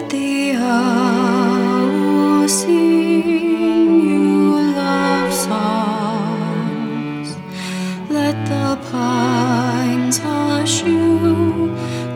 the owl sing you love songs. Let the pines hush you